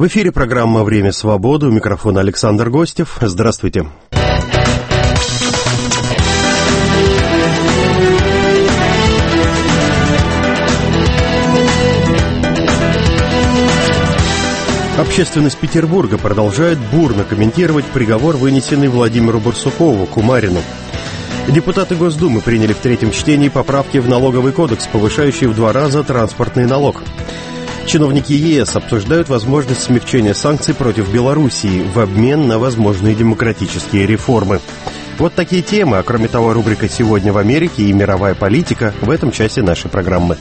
В эфире программа «Время свободы». У микрофона Александр Гостев. Здравствуйте. Общественность Петербурга продолжает бурно комментировать приговор, вынесенный Владимиру Барсукову, Кумарину. Депутаты Госдумы приняли в третьем чтении поправки в налоговый кодекс, повышающие в 2 раза транспортный налог. Чиновники ЕС обсуждают возможность смягчения санкций против Белоруссии в обмен на возможные демократические реформы. Вот такие темы, а кроме того, рубрика «Сегодня в Америке» и «Мировая политика» в этом часе нашей программы.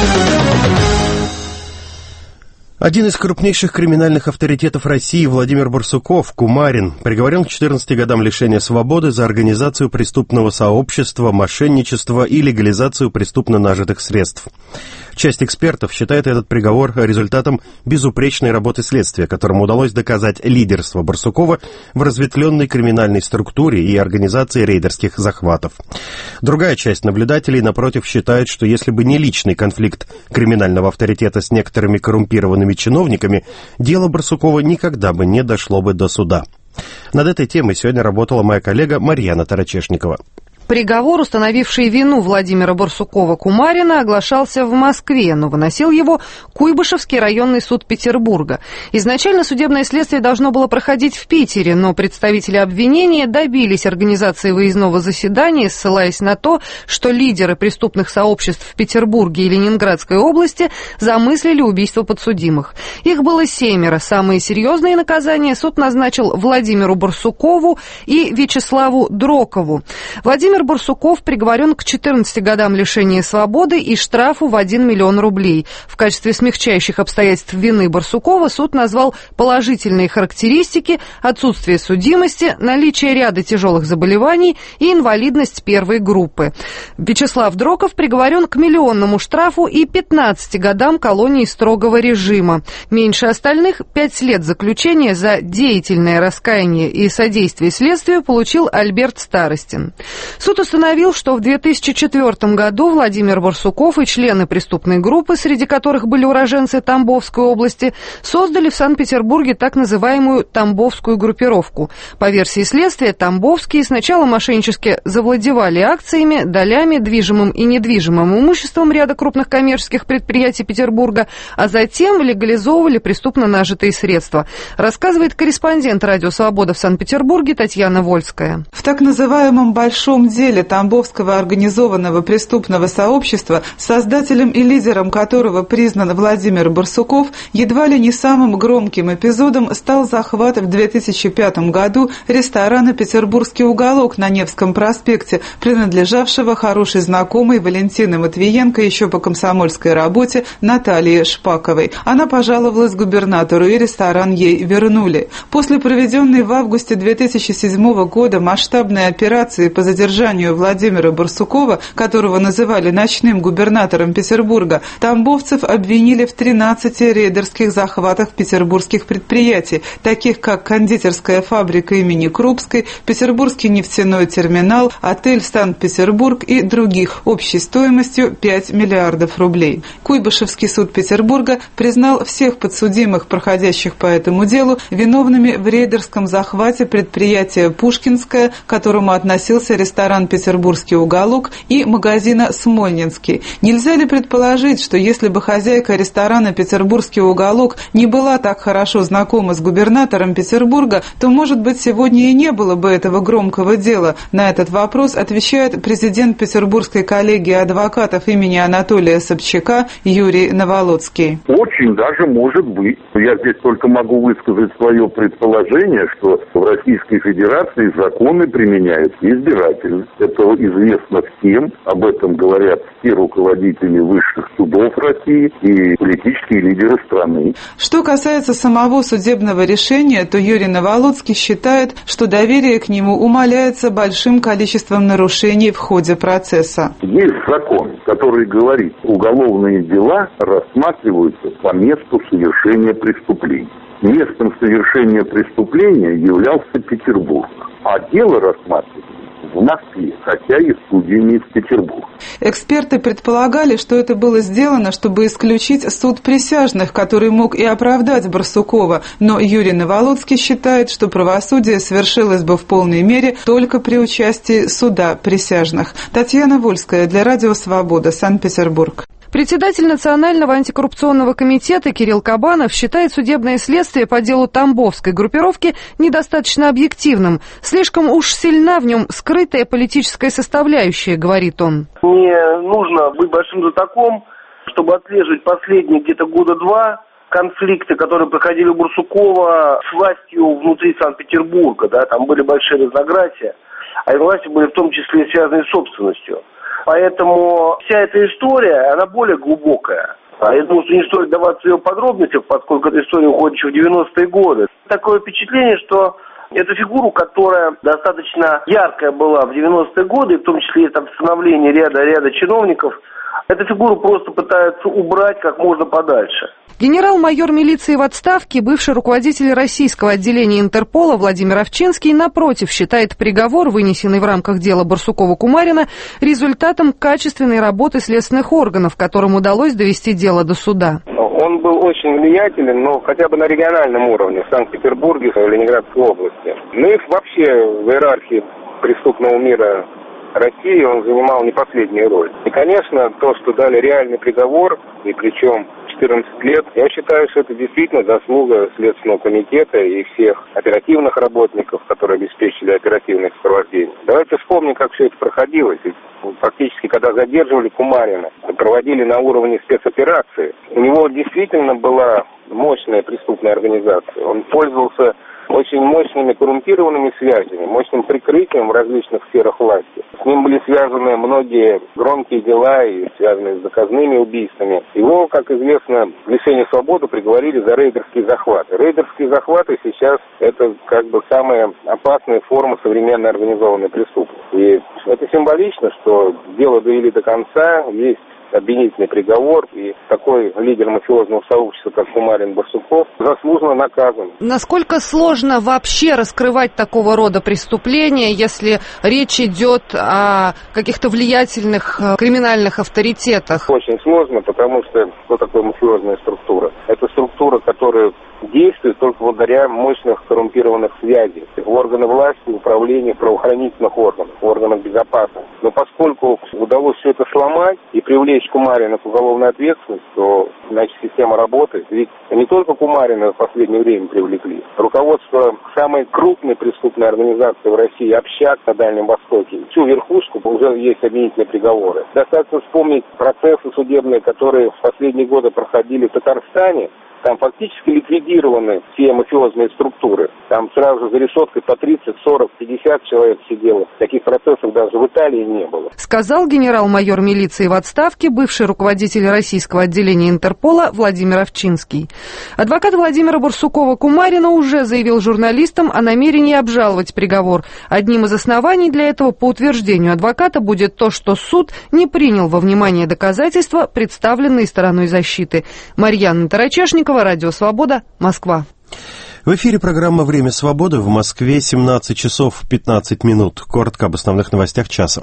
Один из крупнейших криминальных авторитетов России, Владимир Барсуков, Кумарин, приговорен к 14 годам лишения свободы за организацию преступного сообщества, мошенничество и легализацию преступно нажитых средств. Часть экспертов считает этот приговор результатом безупречной работы следствия, которому удалось доказать лидерство Барсукова в разветвленной криминальной структуре и организации рейдерских захватов. Другая часть наблюдателей, напротив, считает, что если бы не личный конфликт криминального авторитета с некоторыми коррумпированными чиновниками, дело Барсукова никогда бы не дошло бы до суда. Над этой темой сегодня работала моя коллега Марьяна Тарачешникова. Приговор, установивший вину Владимира Барсукова-Кумарина, оглашался в Москве, но выносил его Куйбышевский районный суд Петербурга. Изначально судебное следствие должно было проходить в Питере, но представители обвинения добились организации выездного заседания, ссылаясь на то, что лидеры преступных сообществ в Петербурге и Ленинградской области замыслили убийство подсудимых. Их было 7. Самые серьезные наказания суд назначил Владимиру Барсукову и Вячеславу Дрокову. Владимир Барсуков приговорен к 14 годам лишения свободы и штрафу в 1 миллион рублей. В качестве смягчающих обстоятельств вины Барсукова суд назвал положительные характеристики: отсутствие судимости, наличие ряда тяжелых заболеваний и инвалидность 1 группы. Вячеслав Дроков приговорен к миллионному штрафу и 15 годам колонии строгого режима. Меньше остальных 5 лет заключения за деятельное раскаяние и содействие следствию получил Альберт Старостин. Суд установил, что в 2004 году Владимир Барсуков и члены преступной группы, среди которых были уроженцы Тамбовской области, создали в Санкт-Петербурге так называемую Тамбовскую группировку. По версии следствия, тамбовские сначала мошеннически завладевали акциями, долями, движимым и недвижимым имуществом ряда крупных коммерческих предприятий Петербурга, а затем легализовывали преступно нажитые средства. Рассказывает корреспондент «Радио Свобода» в Санкт-Петербурге Татьяна Вольская. В так называемом большом деле Тамбовского организованного преступного сообщества, создателем и лидером которого признан Владимир Барсуков, едва ли не самым громким эпизодом стал захват в 2005 году ресторана «Петербургский уголок» на Невском проспекте, принадлежавшего хорошей знакомой Валентины Матвиенко еще по комсомольской работе Наталье Шпаковой. Она пожаловалась губернатору, и ресторан ей вернули. После проведенной в августе 2007 года масштабной операции по задержанию Владимира Барсукова, которого называли ночным губернатором Петербурга, тамбовцев обвинили в 13 рейдерских захватах петербургских предприятий, таких как кондитерская фабрика имени Крупской, Петербургский нефтяной терминал, отель Санкт-Петербург и других, общей стоимостью 5 миллиардов рублей. Куйбышевский суд Петербурга признал всех подсудимых, проходящих по этому делу, виновными в рейдерском захвате предприятия «Пушкинское», к которому относился ресторан «Петербургский уголок» и магазина «Смольнинский». Нельзя ли предположить, что если бы хозяйка ресторана «Петербургский уголок» не была так хорошо знакома с губернатором Петербурга, то, может быть, сегодня и не было бы этого громкого дела? На этот вопрос отвечает президент Петербургской коллегии адвокатов имени Анатолия Собчака Юрий Наволоцкий. Очень даже может быть. Я здесь только могу высказать свое предположение, что в Российской Федерации законы применяют избирательно. Это известно всем, об этом говорят все руководители высших судов России и политические лидеры страны. Что касается самого судебного решения, то Юрий Наволоцкий считает, что доверие к нему умаляется большим количеством нарушений в ходе процесса. Есть закон, который говорит, уголовные дела рассматриваются по месту совершения преступления. Местом совершения преступления являлся Петербург, а дело рассматривается в Москве, хотя и студия не в Петербурге. Эксперты предполагали, что это было сделано, чтобы исключить суд присяжных, который мог и оправдать Барсукова, но Юрий Наволоцкий считает, что правосудие свершилось бы в полной мере только при участии суда присяжных. Татьяна Вольская для Радио Свобода, Санкт-Петербург. Председатель Национального антикоррупционного комитета Кирилл Кабанов считает судебное следствие по делу Тамбовской группировки недостаточно объективным. Слишком уж сильна в нем скрытая политическая составляющая, говорит он. Мне нужно быть большим знатоком, чтобы отслеживать последние где-то года два конфликты, которые проходили у Барсукова с властью внутри Санкт-Петербурга. Да, там были большие разногласия, а власти были в том числе связаны с собственностью. Поэтому вся эта история, она более глубокая. Я думаю, что не стоит даваться в ее подробностях, поскольку эта история уходит еще в 90-е годы. Такое впечатление, что эту фигуру, которая достаточно яркая была в 90-е годы, в том числе там становление ряда чиновников, эту фигуру просто пытаются убрать как можно подальше. Генерал-майор милиции в отставке, бывший руководитель российского отделения Интерпола Владимир Овчинский, напротив, считает приговор, вынесенный в рамках дела Барсукова-Кумарина, результатом качественной работы следственных органов, которым удалось довести дело до суда. Он был очень влиятелен, но хотя бы на региональном уровне, в Санкт-Петербурге, в Ленинградской области. Ну и вообще в иерархии преступного мира России он занимал не последнюю роль. И, конечно, то, что дали реальный приговор, и причем 14 лет, я считаю, что это действительно заслуга Следственного комитета и всех оперативных работников, которые обеспечили оперативное сопровождение. Давайте вспомним, как все это проходило. Фактически, когда задерживали Кумарина, проводили на уровне спецоперации, у него действительно была мощная преступная организация. Он пользовался очень мощными коррумпированными связями, мощным прикрытием в различных сферах власти. С ним были связаны многие громкие дела, и связанные с заказными убийствами. Его, как известно, к лишению свободы приговорили за рейдерские захваты. Рейдерские захваты сейчас это как бы самая опасная форма современной организованной преступности. И это символично, что дело довели до конца, есть обвинительный приговор, и такой лидер мафиозного сообщества, как Кумарин Барсуков, заслуженно наказан. Насколько сложно вообще раскрывать такого рода преступления, если речь идет о каких-то влиятельных криминальных авторитетах? Очень сложно, потому что такое мафиозная структура? Это структура, которая действует только благодаря мощных коррумпированных связей в органы власти, управления, правоохранительных органов, органах безопасности. Но поскольку удалось все это сломать и привлечь Кумарина к уголовной ответственности, то значит система работает. Ведь не только Кумарина в последнее время привлекли. Руководство самой крупной преступной организации в России, общак на Дальнем Востоке, всю верхушку уже есть обвинительные приговоры. Достаточно вспомнить процессы судебные, которые в последние годы проходили в Татарстане. Там фактически ликвидированы все мафиозные структуры. Там сразу за решеткой по 30, 40, 50 человек сидело. Таких процессов даже в Италии не было. Сказал генерал-майор милиции в отставке, бывший руководитель российского отделения Интерпола Владимир Овчинский. Адвокат Владимира Барсукова-Кумарина уже заявил журналистам о намерении обжаловать приговор. Одним из оснований для этого, по утверждению адвоката, будет то, что суд не принял во внимание доказательства, представленные стороной защиты. Марьяна Тарачешникова, Радио Свобода, Москва. В эфире программа «Время свободы». В Москве 17 часов 15 минут. Коротко об основных новостях часа.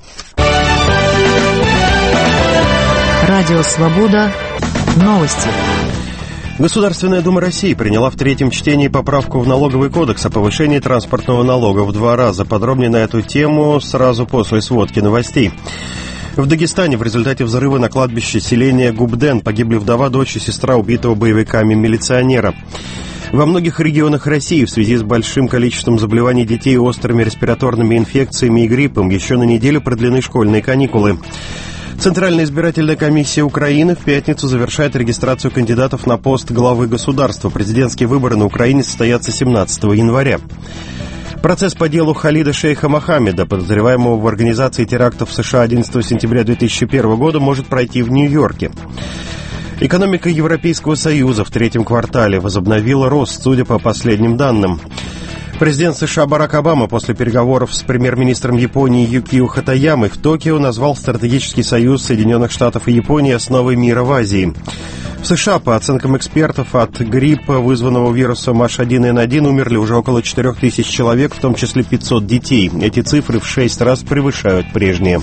Радио Свобода. Новости. Государственная Дума России приняла в третьем чтении поправку в налоговый кодекс о повышении транспортного налога в 2 раза. Подробнее на эту тему сразу после сводки новостей. В Дагестане в результате взрыва на кладбище селения Губден погибли вдова, дочь и сестра убитого боевиками милиционера. Во многих регионах России в связи с большим количеством заболеваний детей острыми респираторными инфекциями и гриппом еще на неделю продлены школьные каникулы. Центральная избирательная комиссия Украины в пятницу завершает регистрацию кандидатов на пост главы государства. Президентские выборы на Украине состоятся 17 января. Процесс по делу Халида шейха Мохаммеда, подозреваемого в организации терактов в США 11 сентября 2001 года, может пройти в Нью-Йорке. Экономика Европейского Союза в третьем квартале возобновила рост, судя по последним данным. Президент США Барак Обама после переговоров с премьер-министром Японии Юкио Хатаямой в Токио назвал стратегический союз Соединенных Штатов и Японии основой мира в Азии. В США, по оценкам экспертов, от гриппа, вызванного вирусом H1N1, умерли уже около 4000 человек, в том числе 500 детей. Эти цифры в 6 раз превышают прежние.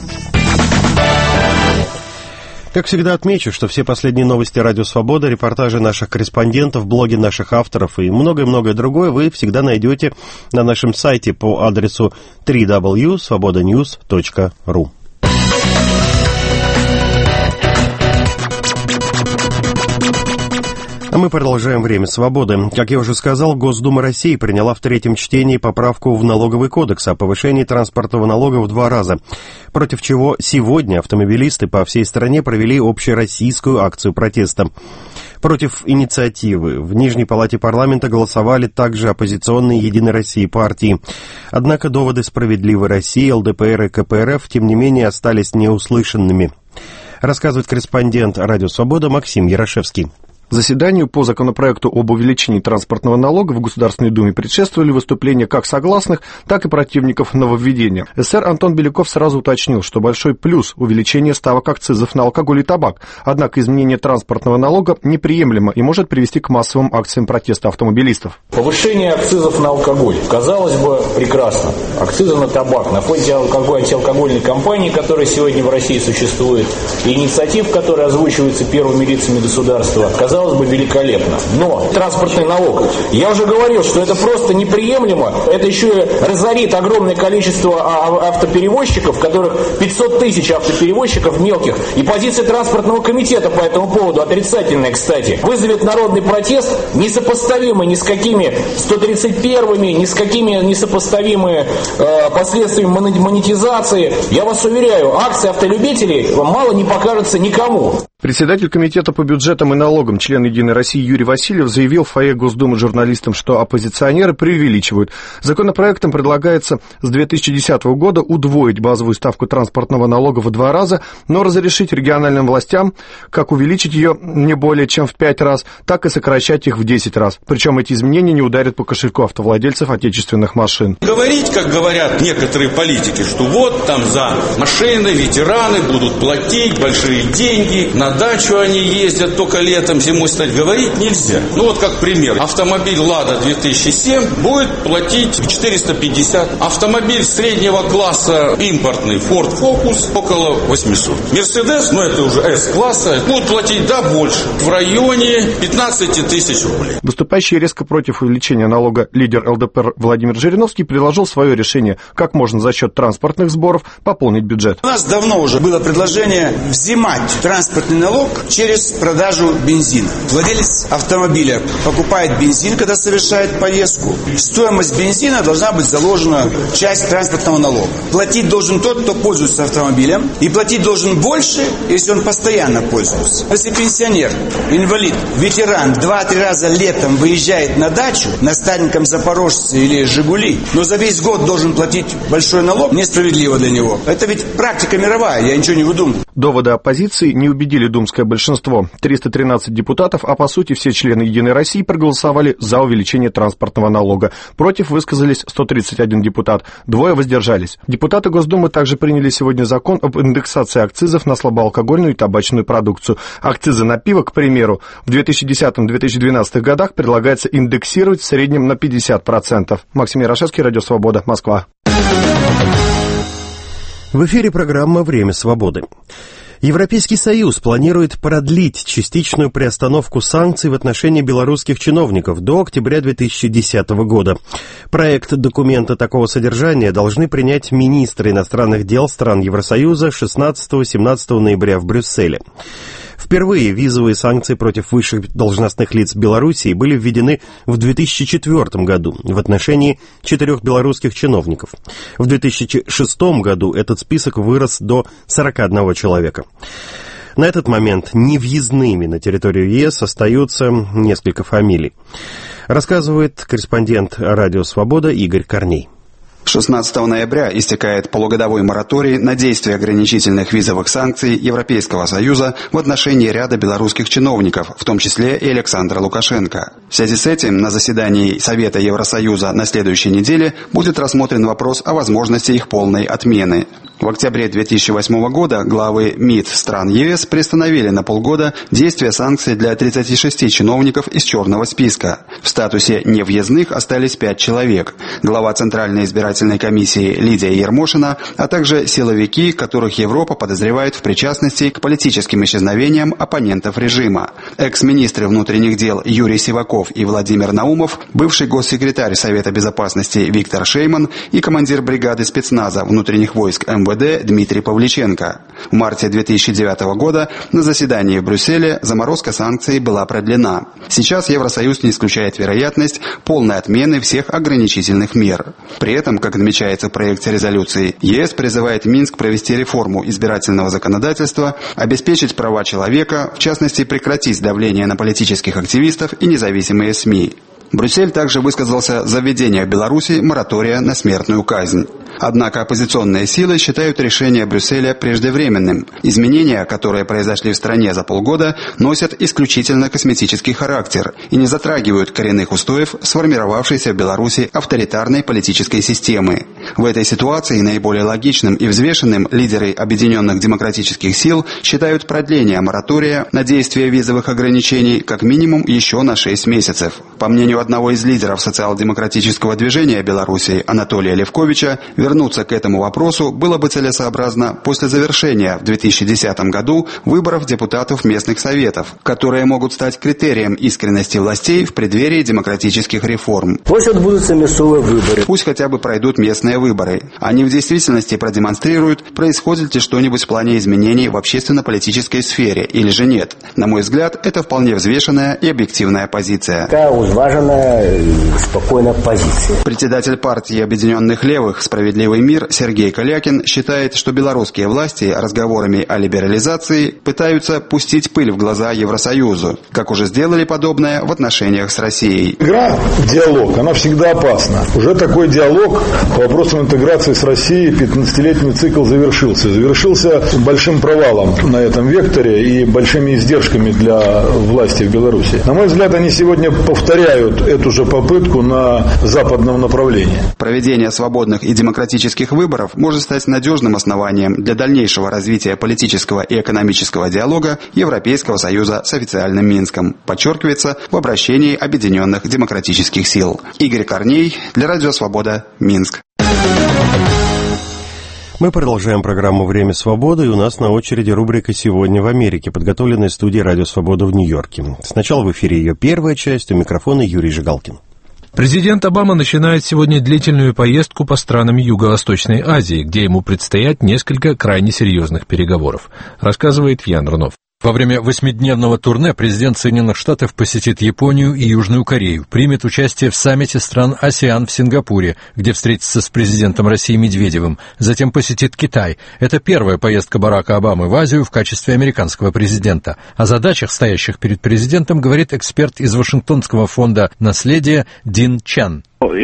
Как всегда отмечу, что все последние новости «Радио Свобода», репортажи наших корреспондентов, блоги наших авторов и многое-многое другое вы всегда найдете на нашем сайте по адресу www.svobodanews.ru. А мы продолжаем «Время свободы». Как я уже сказал, Госдума России приняла в третьем чтении поправку в налоговый кодекс о повышении транспортного налога в 2 раза, против чего сегодня автомобилисты по всей стране провели общероссийскую акцию протеста. Против инициативы в Нижней палате парламента голосовали также оппозиционные «Единой России» партии. Однако доводы «Справедливой России», ЛДПР и КПРФ, тем не менее, остались неуслышанными. Рассказывает корреспондент «Радио Свобода» Максим Ярошевский. Заседанию по законопроекту об увеличении транспортного налога в Государственной Думе предшествовали выступления как согласных, так и противников нововведения. СССР Антон Беляков сразу уточнил, что большой плюс увеличение ставок акцизов на алкоголь и табак. Однако изменение транспортного налога неприемлемо и может привести к массовым акциям протеста автомобилистов. Повышение акцизов на алкоголь. Казалось бы, прекрасно. Акцизы на табак. На фоне антиалкогольной кампании, которая сегодня в России существует, и инициатив, которые озвучиваются первыми лицами государства, казалось бы, великолепно. Но транспортный налог, я уже говорил, что это просто неприемлемо. Это еще и разорит огромное количество автоперевозчиков, которых 500 тысяч автоперевозчиков мелких. И позиция транспортного комитета по этому поводу отрицательная, кстати. Вызовет народный протест, несопоставимый ни с какими 131-ми, ни с какими несопоставимыми последствиями монетизации. Я вас уверяю, акции автолюбителей мало не покажется никому. Председатель комитета по бюджетам и налогам, член «Единой России» Юрий Васильев заявил в фойе Госдумы журналистам, что оппозиционеры преувеличивают. Законопроектом предлагается с 2010 года удвоить базовую ставку транспортного налога в 2 раза, но разрешить региональным властям как увеличить ее не более чем в 5 раз, так и сокращать их в 10 раз. Причем эти изменения не ударят по кошельку автовладельцев отечественных машин. Говорить, как говорят некоторые политики, что вот там за машины ветераны будут платить большие деньги, на дачу они ездят только летом, зимой, кстати, говорить нельзя. Ну вот как пример. Автомобиль «Лада» 2007 будет платить 450. Автомобиль среднего класса импортный Ford Focus около 800. Мерседес, ну это уже S-класса, будут платить, да, больше. В районе 15 тысяч рублей. Выступающий резко против увеличения налога лидер ЛДПР Владимир Жириновский предложил свое решение, как можно за счет транспортных сборов пополнить бюджет. У нас давно уже было предложение взимать транспортный налог через продажу бензина. Владелец автомобиля покупает бензин, когда совершает поездку. Стоимость бензина должна быть заложена в часть транспортного налога. Платить должен тот, кто пользуется автомобилем, и платить должен больше, если он постоянно пользуется. Если пенсионер, инвалид, ветеран 2-3 раза летом выезжает на дачу на стареньком Запорожце или Жигули, но за весь год должен платить большой налог, несправедливо для него. Это ведь практика мировая, я ничего не выдумываю. Доводы оппозиции не убедили думское большинство. 313 депутатов, а по сути все члены «Единой России» проголосовали за увеличение транспортного налога. Против высказались 131 депутат, 2 воздержались. Депутаты Госдумы также приняли сегодня закон об индексации акцизов на слабоалкогольную и табачную продукцию. Акцизы на пиво, к примеру, в 2010-2012 годах предлагается индексировать в среднем на 50%. Максим Ярошевский, Радио Свобода, Москва. В эфире программа «Время свободы». Европейский Союз планирует продлить частичную приостановку санкций в отношении белорусских чиновников до октября 2010 года. Проект документа такого содержания должны принять министры иностранных дел стран Евросоюза 16-17 ноября в Брюсселе. Впервые визовые санкции против высших должностных лиц Белоруссии были введены в 2004 году в отношении 4 белорусских чиновников. В 2006 году этот список вырос до 41 человека. На этот момент невъездными на территорию ЕС остаются несколько фамилий. Рассказывает корреспондент «Радио Свобода» Игорь Корней. 16 ноября истекает полугодовой мораторий на действие ограничительных визовых санкций Европейского Союза в отношении ряда белорусских чиновников, в том числе и Александра Лукашенко. В связи с этим на заседании Совета Евросоюза на следующей неделе будет рассмотрен вопрос о возможности их полной отмены. В октябре 2008 года главы МИД стран ЕС приостановили на полгода действие санкций для 36 чиновников из черного списка. В статусе невъездных остались 5 человек. Глава Центральной избирательной комиссии Лидия Ермошина, а также силовики, которых Европа подозревает в причастности к политическим исчезновениям оппонентов режима. Экс-министры внутренних дел Юрий Сиваков и Владимир Наумов, бывший госсекретарь Совета безопасности Виктор Шейман и командир бригады спецназа внутренних войск МВД Дмитрий Павличенко. В марте 2009 года на заседании в Брюсселе заморозка санкций была продлена. Сейчас Евросоюз не исключает вероятность полной отмены всех ограничительных мер. При этом, как отмечается в проекте резолюции, ЕС призывает Минск провести реформу избирательного законодательства, обеспечить права человека, в частности прекратить давление на политических активистов и независимые СМИ. Брюссель также высказался за введение в Беларуси моратория на смертную казнь. Однако оппозиционные силы считают решение Брюсселя преждевременным. Изменения, которые произошли в стране за полгода, носят исключительно косметический характер и не затрагивают коренных устоев сформировавшейся в Беларуси авторитарной политической системы. В этой ситуации наиболее логичным и взвешенным лидеры Объединенных демократических сил считают продление моратория на действие визовых ограничений как минимум еще на 6 месяцев. По мнению одного из лидеров социал-демократического движения Беларуси Анатолия Левковича, вернуться к этому вопросу было бы целесообразно после завершения в 2010 году выборов депутатов местных советов, которые могут стать критерием искренности властей в преддверии демократических реформ. Пусть отбудутся местные выборы. Пусть хотя бы пройдут местные выборы. Они в действительности продемонстрируют, происходит ли что-нибудь в плане изменений в общественно-политической сфере или же нет. На мой взгляд, это вполне взвешенная и объективная позиция. Такая узваженная и спокойная позиция. Председатель партии Объединенных Левых «Справедливый мир» Сергей Калякин считает, что белорусские власти разговорами о либерализации пытаются пустить пыль в глаза Евросоюзу, как уже сделали подобное в отношениях с Россией. Игра в диалог, она всегда опасна. Уже такой диалог по вопросам интеграции с Россией 15-летний цикл завершился. Завершился большим провалом на этом векторе и большими издержками для власти в Беларуси. На мой взгляд, они сегодня повторяют эту же попытку на западном направлении. Проведение свободных и демократических выборов может стать надежным основанием для дальнейшего развития политического и экономического диалога Европейского Союза с официальным Минском, подчеркивается в обращении Объединенных демократических сил. Игорь Корней для Радио Свобода, Минск. Мы продолжаем программу «Время свободы», и у нас на очереди рубрика «Сегодня в Америке», подготовленная студией «Радио Свобода» в Нью-Йорке. Сначала в эфире ее первая часть, у микрофона Юрий Жигалкин. Президент Обама начинает сегодня длительную поездку по странам Юго-Восточной Азии, где ему предстоят несколько крайне серьезных переговоров, рассказывает Ян Рунов. Во время 8-дневного турне президент Соединенных Штатов посетит Японию и Южную Корею, примет участие в саммите стран АСЕАН в Сингапуре, где встретится с президентом России Медведевым, затем посетит Китай. Это первая поездка Барака Обамы в Азию в качестве американского президента. О задачах, стоящих перед президентом, говорит эксперт из Вашингтонского фонда «Наследие» Дин Чан.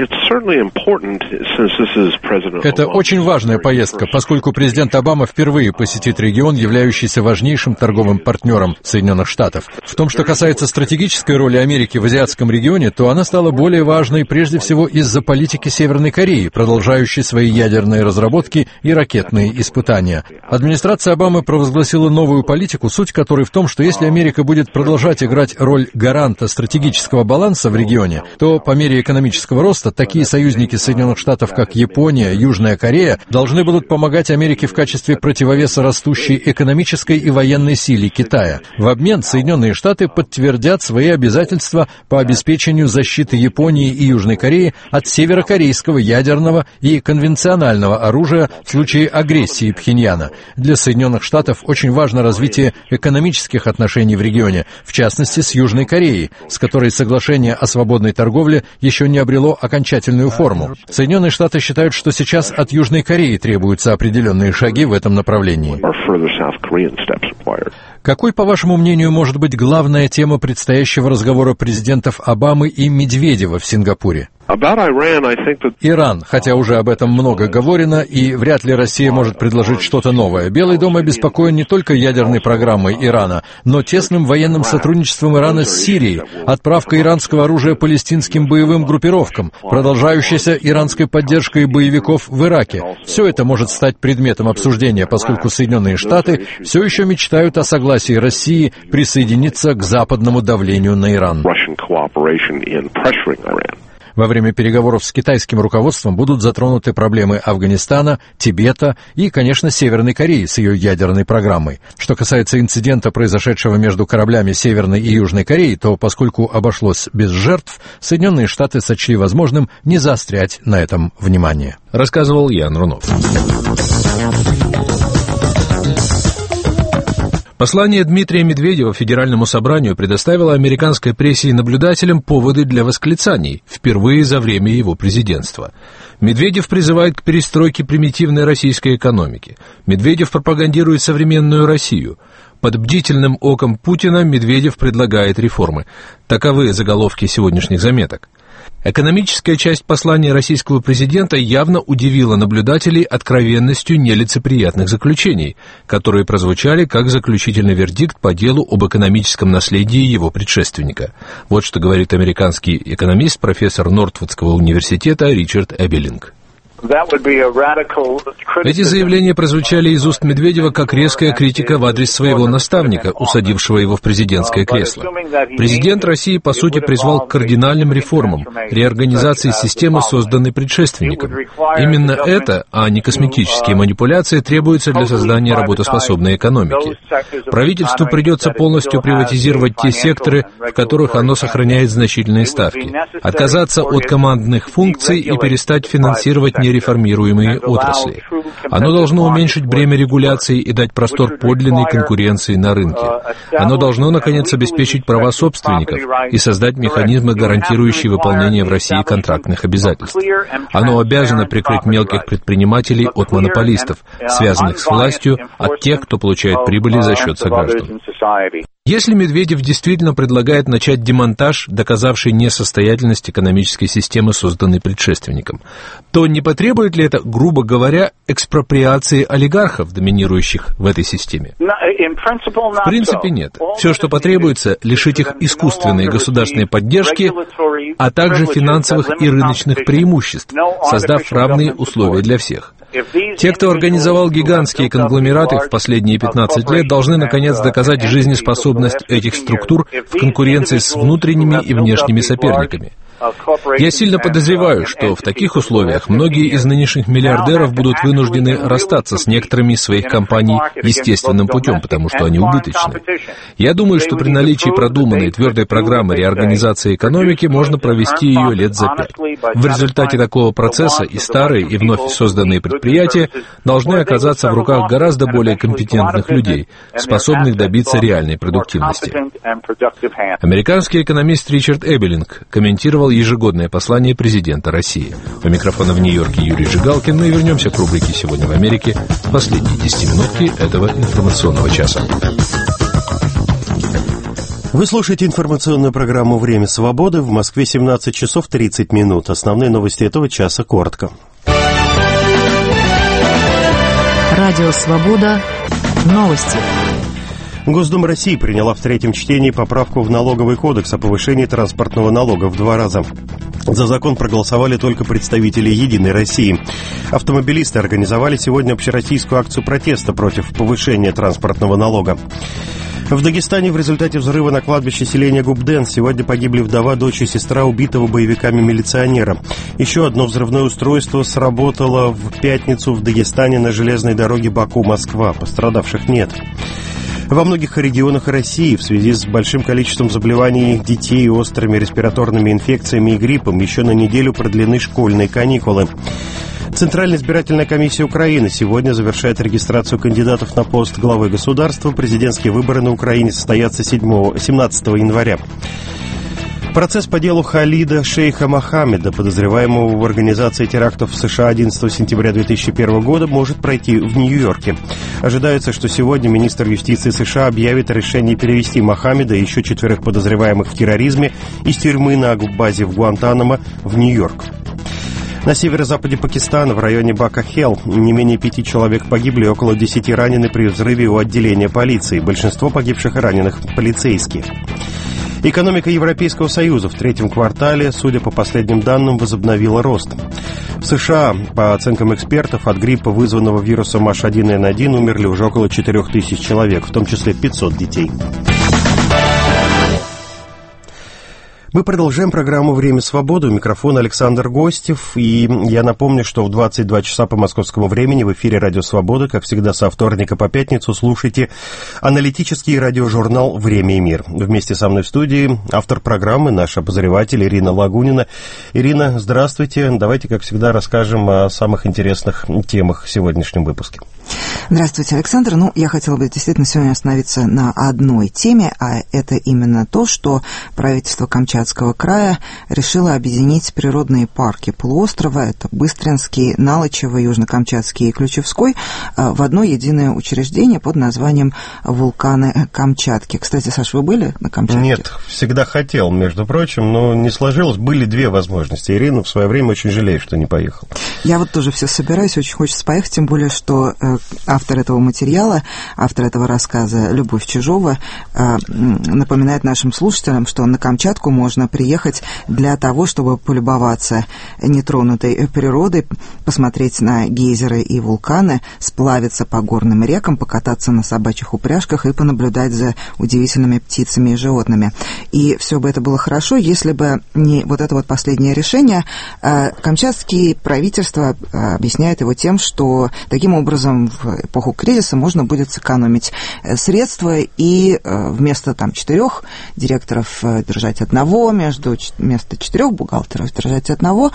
Это очень важная поездка, поскольку президент Обама впервые посетит регион, являющийся важнейшим торговым партнером Соединенных Штатов. В том, что касается стратегической роли Америки в азиатском регионе, то она стала более важной прежде всего из-за политики Северной Кореи, продолжающей свои ядерные разработки и ракетные испытания. Администрация Обамы провозгласила новую политику, суть которой в том, что если Америка будет продолжать играть роль гаранта стратегического баланса в регионе, то по мере экономического роста такие союзники Соединенных Штатов, как Япония, Южная Корея, должны будут помогать Америке в качестве противовеса растущей экономической и военной силе Китая. В обмен Соединенные Штаты подтвердят свои обязательства по обеспечению защиты Японии и Южной Кореи от северокорейского ядерного и конвенционального оружия в случае агрессии Пхеньяна. Для Соединенных Штатов очень важно развитие экономических отношений в регионе, в частности с Южной Кореей, с которой соглашение о свободной торговле еще не обрело окончательную форму. Соединенные Штаты считают, что сейчас от Южной Кореи требуются определенные шаги в этом направлении. Какой, по вашему мнению, может быть главная тема предстоящего разговора президентов Обамы и Медведева в Сингапуре? Иран, хотя уже об этом много говорено, и вряд ли Россия может предложить что-то новое. Белый дом обеспокоен не только ядерной программой Ирана, но тесным военным сотрудничеством Ирана с Сирией, отправкой иранского оружия палестинским боевым группировкам, продолжающейся иранской поддержкой боевиков в Ираке. Все это может стать предметом обсуждения, поскольку Соединенные Штаты все еще мечтают о согласии России присоединиться к западному давлению на Иран. Во время переговоров с китайским руководством будут затронуты проблемы Афганистана, Тибета и, конечно, Северной Кореи с ее ядерной программой. Что касается инцидента, произошедшего между кораблями Северной и Южной Кореи, то, поскольку обошлось без жертв, Соединенные Штаты сочли возможным не заострять на этом внимание. Рассказывал Ян Рунов. Послание Дмитрия Медведева Федеральному собранию предоставило американской прессе и наблюдателям поводы для восклицаний, впервые за время его президентства. Медведев призывает к перестройке примитивной российской экономики. Медведев пропагандирует современную Россию. Под бдительным оком Путина Медведев предлагает реформы. Таковы заголовки сегодняшних заметок. Экономическая часть послания российского президента явно удивила наблюдателей откровенностью нелицеприятных заключений, которые прозвучали как заключительный вердикт по делу об экономическом наследии его предшественника. Вот что говорит американский экономист, профессор Нортвудского университета Ричард Эбелинг. Эти заявления прозвучали из уст Медведева как резкая критика в адрес своего наставника, усадившего его в президентское кресло. Президент России, по сути, призвал к кардинальным реформам, реорганизации системы, созданной предшественником. Именно это, а не косметические манипуляции, требуется для создания работоспособной экономики. Правительству придется полностью приватизировать те секторы, в которых оно сохраняет значительные ставки, отказаться от командных функций и перестать финансировать нереформируемые отрасли. Оно должно уменьшить бремя регуляции и дать простор подлинной конкуренции на рынке. Оно должно, наконец, обеспечить права собственников и создать механизмы, гарантирующие выполнение в России контрактных обязательств. Оно обязано прикрыть мелких предпринимателей от монополистов, связанных с властью, от тех, кто получает прибыли за счет сограждан. Если Медведев действительно предлагает начать демонтаж, доказавший несостоятельность экономической системы, созданной предшественником, то не потребует ли это, грубо говоря, экспроприации олигархов, доминирующих в этой системе? В принципе, нет. Все, что потребуется, лишить их искусственной государственной поддержки, а также финансовых и рыночных преимуществ, создав равные условия для всех. Те, кто организовал гигантские конгломераты в последние 15 лет, должны, наконец, доказать жизнеспособность этих структур в конкуренции с внутренними и внешними соперниками. Я сильно подозреваю, что в таких условиях многие из нынешних миллиардеров будут вынуждены расстаться с некоторыми из своих компаний естественным путем, потому что они убыточны. Я думаю, что при наличии продуманной твердой программы реорганизации экономики можно провести ее лет за 5. В результате такого процесса и старые, и вновь созданные предприятия должны оказаться в руках гораздо более компетентных людей, способных добиться реальной продуктивности. Американский экономист Ричард Эбелинг комментировал ежегодное послание президента России. У микрофона в Нью-Йорке Юрий Жигалкин. Мы вернемся к рубрике «Сегодня в Америке» в последние 10-минутки этого информационного часа. Вы слушаете информационную программу «Время свободы». В Москве 17 часов 30 минут. Основные новости этого часа коротко. Радио «Свобода». Новости. Госдума России приняла в третьем чтении поправку в налоговый кодекс о повышении транспортного налога в 2 раза. За закон проголосовали только представители «Единой России». Автомобилисты организовали сегодня общероссийскую акцию протеста против повышения транспортного налога. В Дагестане в результате взрыва на кладбище селения Губден сегодня погибли вдова, дочь и сестра убитого боевиками милиционера. Еще одно взрывное устройство сработало в пятницу в Дагестане на железной дороге Баку-Москва. Пострадавших нет. Во многих регионах России в связи с большим количеством заболеваний детей острыми респираторными инфекциями и гриппом еще на неделю продлены школьные каникулы. Центральная избирательная комиссия Украины сегодня завершает регистрацию кандидатов на пост главы государства. Президентские выборы на Украине состоятся 17 января. Процесс по делу Халида Шейха Мохаммеда, подозреваемого в организации терактов в США 11 сентября 2001 года, может пройти в Нью-Йорке. Ожидается, что сегодня министр юстиции США объявит о решении перевести Мохаммеда и еще 4 подозреваемых в терроризме из тюрьмы на базе в Гуантанамо в Нью-Йорк. На северо-западе Пакистана, в районе Бака-Хелл, не менее 5 человек погибли и около 10 ранены при взрыве у отделения полиции. Большинство погибших и раненых – полицейские. Экономика Европейского Союза в третьем квартале, судя по последним данным, возобновила рост. В США, по оценкам экспертов, от гриппа, вызванного вирусом H1N1, умерли уже около 4000 человек, в том числе 500 детей. Мы продолжаем программу «Время свободы». У микрофона Александр Гостев. И я напомню, что в 22 часа по московскому времени в эфире «Радио Свобода», как всегда, со вторника по пятницу, слушайте аналитический радиожурнал «Время и мир». Вместе со мной в студии автор программы, наш обозреватель Ирина Лагунина. Ирина, здравствуйте. Давайте, как всегда, расскажем о самых интересных темах в сегодняшнем выпуске. Здравствуйте, Александр. Я хотела бы действительно сегодня остановиться на одной теме, а это именно то, что правительство Камчатского края решило объединить природные парки полуострова, это Быстринский, Налычево, Южно-Камчатский и Ключевской, в одно единое учреждение под названием «Вулканы Камчатки». Кстати, Саш, вы были на Камчатке? Нет, всегда хотел, между прочим, но не сложилось. Были 2 возможности. Ирина в свое время очень жалеет, что не поехал. Я вот тоже все собираюсь, очень хочется поехать, тем более, что автор этого материала, автор этого рассказа Любовь Чижова напоминает нашим слушателям, что на Камчатку можно приехать для того, чтобы полюбоваться нетронутой природой, посмотреть на гейзеры и вулканы, сплавиться по горным рекам, покататься на собачьих упряжках и понаблюдать за удивительными птицами и животными. И все бы это было хорошо, если бы не вот это вот последнее решение. Камчатские правительства объясняют его тем, что таким образом в эпоху кризиса можно будет сэкономить средства и вместо 4 директоров держать одного, вместо 4 бухгалтеров держать одного.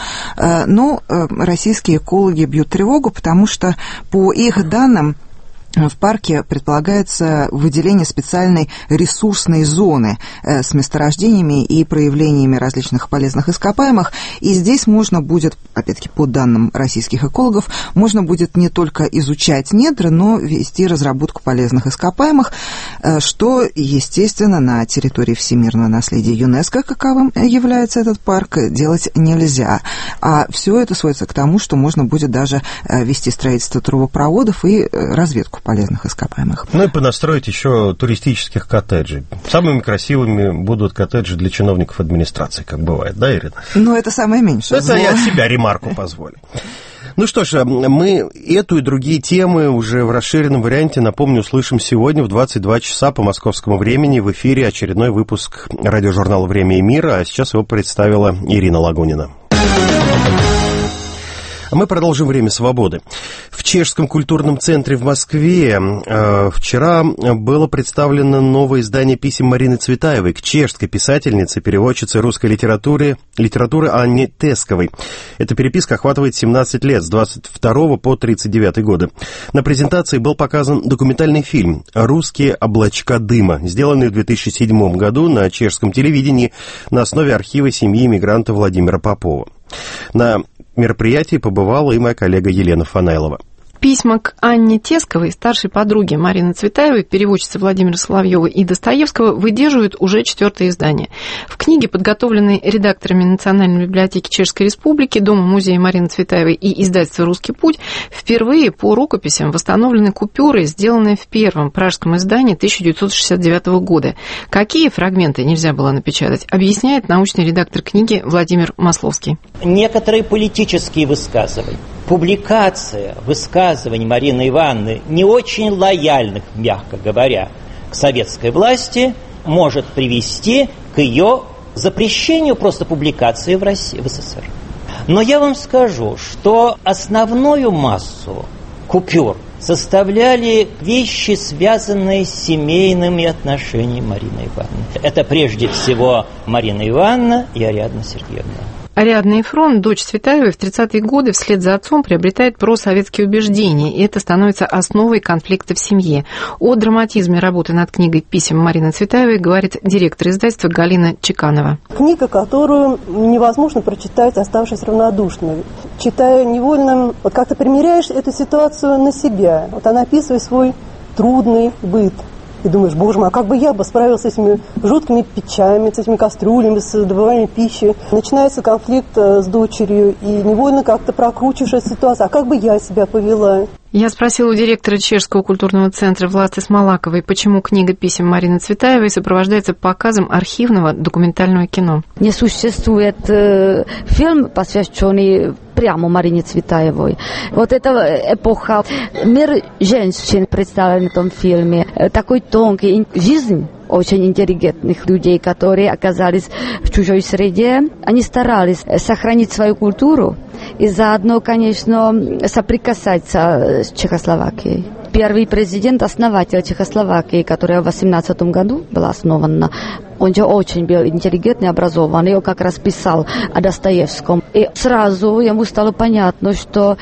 Но российские экологи бьют тревогу, потому что по их данным в парке предполагается выделение специальной ресурсной зоны с месторождениями и проявлениями различных полезных ископаемых. И здесь можно будет, опять-таки по данным российских экологов, можно будет не только изучать недра, но вести разработку полезных ископаемых, что, естественно, на территории всемирного наследия ЮНЕСКО, каковым является этот парк, делать нельзя. А все это сводится к тому, что можно будет даже вести строительство трубопроводов и разведку полезных ископаемых. Ну и понастроить еще туристических коттеджей. Самыми красивыми будут коттеджи для чиновников администрации, как бывает, да, Ирина? Ну, это самое меньшее. Это я от себя ремарку позволю. Ну что ж, мы эту и другие темы уже в расширенном варианте, напомню, услышим сегодня в 22 часа по московскому времени. В эфире очередной выпуск радиожурнала «Время и мир», а сейчас его представила Ирина Лагунина. А мы продолжим «Время свободы». В Чешском культурном центре в Москве вчера было представлено новое издание писем Марины Цветаевой к чешской писательнице, переводчице русской литературы Анне Тесковой. Эта переписка охватывает 17 лет, с 22 по 39 годы. На презентации был показан документальный фильм «Русские облачка дыма», сделанный в 2007 году на чешском телевидении на основе архива семьи иммигранта Владимира Попова. На мероприятии побывала и моя коллега Елена Фанайлова. Письма к Анне Тесковой, старшей подруге Марины Цветаевой, переводчицы Владимира Соловьева и Достоевского, выдерживают уже 4-е издание. В книге, подготовленной редакторами Национальной библиотеки Чешской Республики, Дома-музея Марины Цветаевой и издательства «Русский путь», впервые по рукописям восстановлены купюры, сделанные в первом пражском издании 1969 года. Какие фрагменты нельзя было напечатать, объясняет научный редактор книги Владимир Масловский. Некоторые политические высказывания, публикация высказываний Марины Ивановны, не очень лояльных, мягко говоря, к советской власти, может привести к ее запрещению просто публикации в России, в СССР. Но я вам скажу, что основную массу купюр составляли вещи, связанные с семейными отношениями Марины Ивановны. Это прежде всего Марина Ивановна и Ариадна Сергеевна. Ариадна Ефрон, дочь Цветаевой, в 30-е годы вслед за отцом приобретает просоветские убеждения, и это становится основой конфликта в семье. О драматизме работы над книгой писем Марины Цветаевой говорит директор издательства Галина Чеканова. Книга, которую невозможно прочитать, оставшись равнодушной. Читая невольно, вот как-то примеряешь эту ситуацию на себя. Вот она описывает свой трудный быт. И думаешь, боже мой, а как бы я бы справился с этими жуткими печами, с этими кастрюлями, с добыванием пищи. Начинается конфликт с дочерью, и невольно как-то прокручиваешь эту ситуацию. А как бы я себя повела? Я спросила у директора Чешского культурного центра Власты Смолаковой, почему книга писем Марины Цветаевой сопровождается показом архивного документального кино. Не существует фильм, посвященный прямо Марине Цветаевой. Вот эта эпоха, мир женщин представлен в этом фильме, такой тонкий, жизнь очень интеллигентных людей, которые оказались в чужой среде. Они старались сохранить свою культуру и заодно, конечно, соприкасаться с Чехословакией. Первый президент, основатель Чехословакии, которая в 18 году была основана, он же очень был интеллигентный, образованный, он как раз писал о Достоевском. И сразу ему стало понятно, что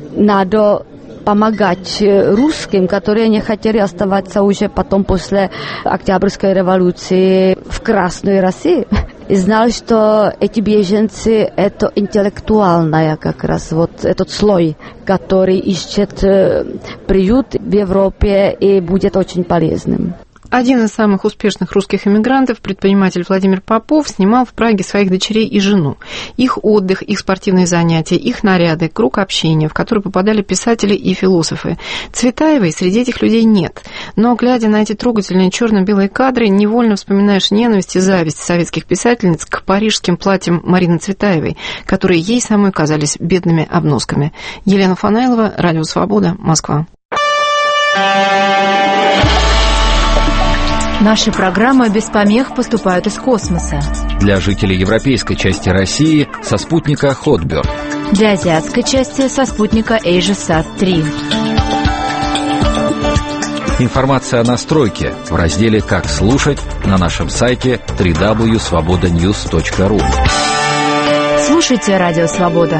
надо помогать русским, которые не хотели оставаться уже потом после Октябрьской революции в Красной России. И знал, что эти беженцы – это интеллектуальная как раз вот этот слой, который ищет приют в Европе и будет очень полезным. Один из самых успешных русских эмигрантов, предприниматель Владимир Попов, снимал в Праге своих дочерей и жену. Их отдых, их спортивные занятия, их наряды, круг общения, в который попадали писатели и философы. Цветаевой среди этих людей нет. Но, глядя на эти трогательные черно-белые кадры, невольно вспоминаешь ненависть и зависть советских писательниц к парижским платьям Марины Цветаевой, которые ей самой казались бедными обносками. Елена Фанайлова, Радио Свобода, Москва. Наши программы без помех поступают из космоса. Для жителей европейской части России со спутника Hotbird. Для азиатской части со спутника AsiaSat-3. Информация о настройке в разделе «Как слушать» на нашем сайте www.svobodanews.ru. Слушайте Радио Свобода.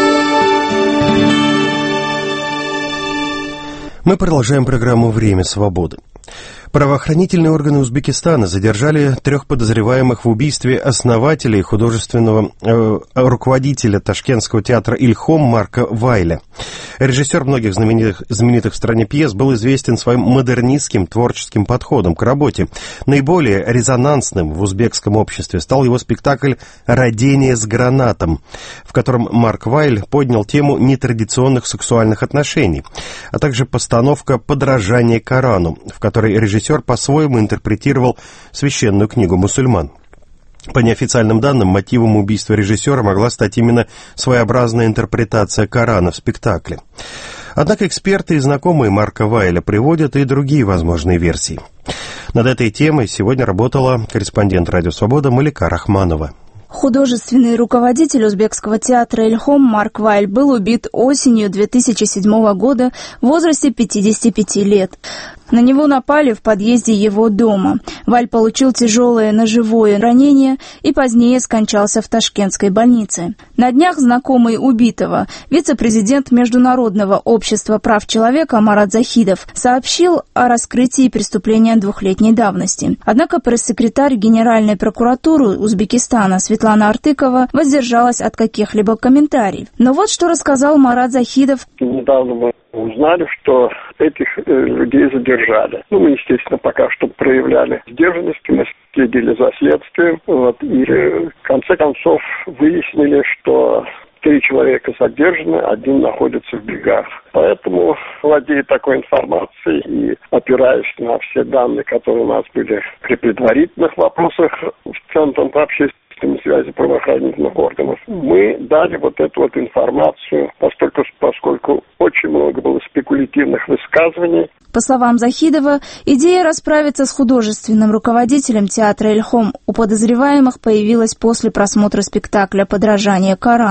Мы продолжаем программу «Время свободы». Правоохранительные органы Узбекистана задержали 3 подозреваемых в убийстве основателя и художественного руководителя Ташкентского театра «Ильхом» Марка Вайля. Режиссер многих знаменитых в стране пьес был известен своим модернистским творческим подходом к работе. Наиболее резонансным в узбекском обществе стал его спектакль «Родение с гранатом», в котором Марк Вайль поднял тему нетрадиционных сексуальных отношений, а также постановка «Подражание Корану», в которой режиссер по-своему интерпретировал священную книгу мусульман. По неофициальным данным, мотивом убийства режиссера могла стать именно своеобразная интерпретация Корана в спектакле. Однако эксперты и знакомые Марка Вайля приводят и другие возможные версии. Над этой темой сегодня работала корреспондент «Радио Свобода» Малика Рахманова. Художественный руководитель узбекского театра «Ильхом» Марк Вайль был убит осенью 2007 года в возрасте 55 лет. На него напали в подъезде его дома. Вайль получил тяжелое ножевое ранение и позднее скончался в ташкентской больнице. На днях знакомый убитого, вице-президент Международного общества прав человека Марат Захидов, сообщил о раскрытии преступления 2-летней давности. Однако пресс-секретарь Генеральной прокуратуры Узбекистана Светлана Артыкова воздержалась от каких-либо комментариев. Но вот что рассказал Марат Захидов. Недавно мы узнали, что этих людей задержали. Мы, естественно, пока что проявляли сдержанность, мы следили за следствием. И в конце концов выяснили, что 3 человека задержаны, 1 находится в бегах. Поэтому, владея такой информацией и опираясь на все данные, которые у нас были при предварительных вопросах в Центром по общественной связи правоохранительных органов, мы дали вот эту вот информацию, поскольку очень много было спекулятивных высказываний. По словам Захидова, идея расправиться с художественным руководителем театра «Ильхом» у подозреваемых появилась после просмотра спектакля «Подражание Корану».